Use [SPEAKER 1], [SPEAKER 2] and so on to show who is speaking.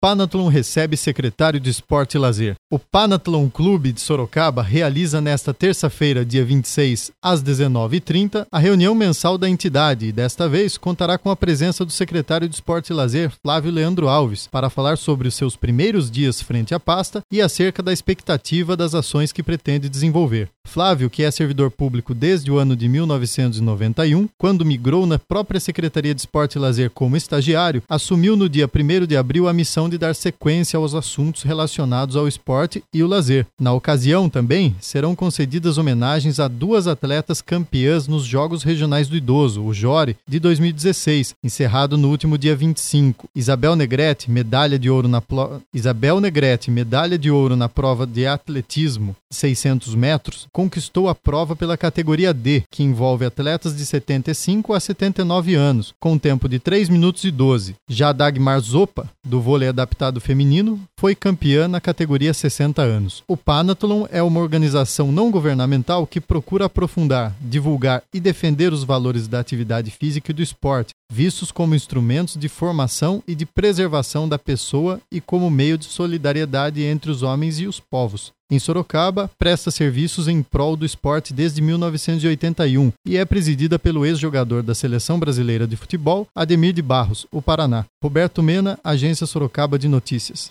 [SPEAKER 1] Panathlon recebe secretário de Esporte e Lazer. O Panathlon Clube de Sorocaba realiza nesta terça-feira, dia 26, às 19h30, a reunião mensal da entidade e, desta vez, contará com a presença do secretário de Esporte e Lazer, Flávio Leandro Alves, para falar sobre os seus primeiros dias frente à pasta e acerca da expectativa das ações que pretende desenvolver. Flávio, que é servidor público desde o ano de 1991, quando migrou na própria Secretaria de Esporte e Lazer como estagiário, assumiu no dia 1º de abril a missão de dar sequência aos assuntos relacionados ao esporte e o lazer. Na ocasião, também, serão concedidas homenagens a 2 atletas campeãs nos Jogos Regionais do Idoso, o JORI, de 2016, encerrado no último dia 25. Isabel Negrete, medalha de ouro na prova de atletismo de 600 metros, conquistou a prova pela categoria D, que envolve atletas de 75 a 79 anos, com tempo de 3 minutos e 12. Já Dagmar Zopa, do vôlei adaptado feminino, foi campeã na categoria 60 anos. O Panathlon é uma organização não governamental que procura aprofundar, divulgar e defender os valores da atividade física e do esporte, vistos como instrumentos de formação e de preservação da pessoa e como meio de solidariedade entre os homens e os povos. Em Sorocaba, presta serviços em prol do esporte desde 1981 e é presidida pelo ex-jogador da Seleção Brasileira de Futebol, Ademir de Barros, o Paraná. Roberto Mena, Agência Sorocaba de Notícias.